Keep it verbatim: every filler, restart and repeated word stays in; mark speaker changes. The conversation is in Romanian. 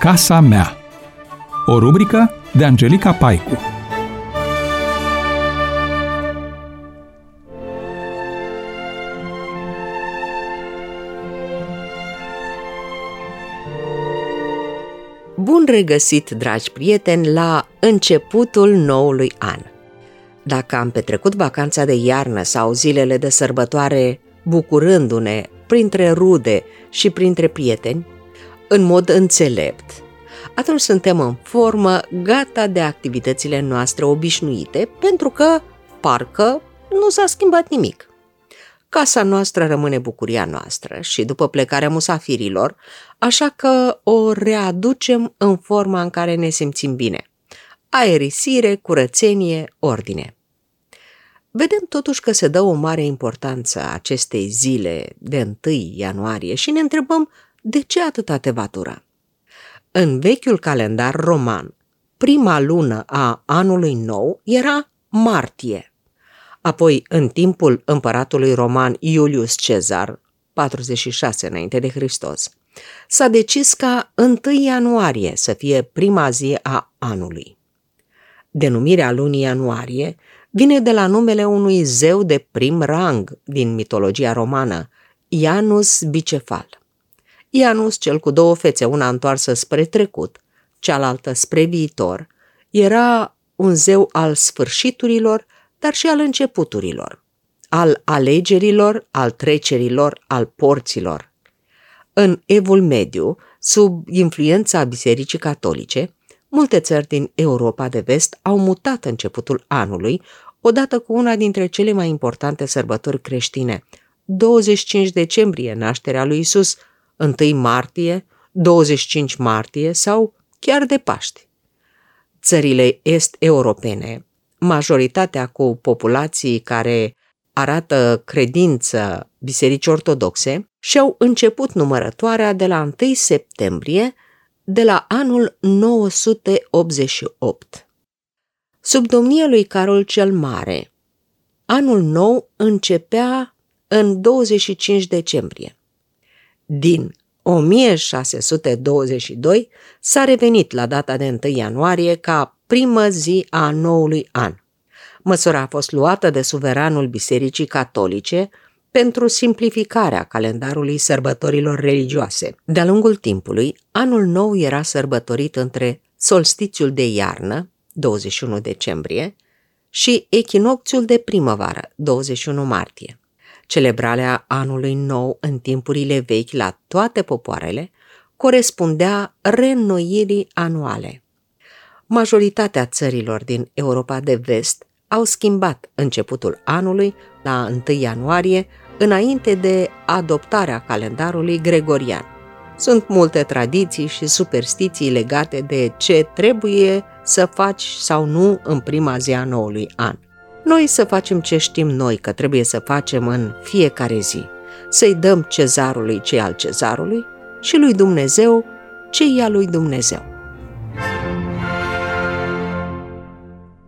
Speaker 1: Casa mea. O rubrică de Angelica Paicu.
Speaker 2: Bun regăsit, dragi prieteni, la începutul noului an. Dacă am petrecut vacanța de iarnă sau zilele de sărbătoare bucurându-ne printre rude și printre prieteni, în mod înțelept, atunci suntem în formă, gata de activitățile noastre obișnuite, pentru că, parcă, nu s-a schimbat nimic. Casa noastră rămâne bucuria noastră și după plecarea musafirilor, așa că o readucem în forma în care ne simțim bine. Aerisire, curățenie, ordine. Vedem totuși că se dă o mare importanță acestei zile de întâi ianuarie și ne întrebăm de ce atâta tevatură. În vechiul calendar roman, prima lună a anului nou era martie. Apoi, în timpul împăratului roman Iulius Cezar, patruzeci și șase înainte de Hristos, s-a decis ca întâi ianuarie să fie prima zi a anului. Denumirea lunii ianuarie vine de la numele unui zeu de prim rang din mitologia romană, Janus Bicefal. Janus, cel cu două fețe, una întoarsă spre trecut, cealaltă spre viitor, era un zeu al sfârșiturilor, dar și al începuturilor, al alegerilor, al trecerilor, al porților. În Evul Mediu, sub influența Bisericii Catolice, multe țări din Europa de Vest au mutat începutul anului, odată cu una dintre cele mai importante sărbători creștine, douăzeci și cinci decembrie, nașterea lui Isus, întâi martie, douăzeci și cinci martie sau chiar de Paști. Țările est-europene, majoritatea cu populații care arată credință bisericii ortodoxe, și-au început numărătoarea de la întâi septembrie de la anul nouă sute optzeci și opt. Sub domnia lui Carol cel Mare, anul nou începea în douăzeci și cinci decembrie. Din o mie șase sute douăzeci și doi s-a revenit la data de întâi ianuarie ca primă zi a noului an. Măsura a fost luată de suveranul Bisericii Catolice pentru simplificarea calendarului sărbătorilor religioase. De-a lungul timpului, anul nou era sărbătorit între solstițiul de iarnă, douăzeci și unu decembrie, și echinocțiul de primăvară, douăzeci și unu martie. Celebrarea anului nou în timpurile vechi la toate popoarele corespundea reînnoirii anuale. Majoritatea țărilor din Europa de Vest au schimbat începutul anului la întâi ianuarie înainte de adoptarea calendarului gregorian. Sunt multe tradiții și superstiții legate de ce trebuie să faci sau nu în prima zi a noului an. Noi să facem ce știm noi că trebuie să facem în fiecare zi, să-i dăm cezarului ce al cezarului și lui Dumnezeu ce e al lui Dumnezeu.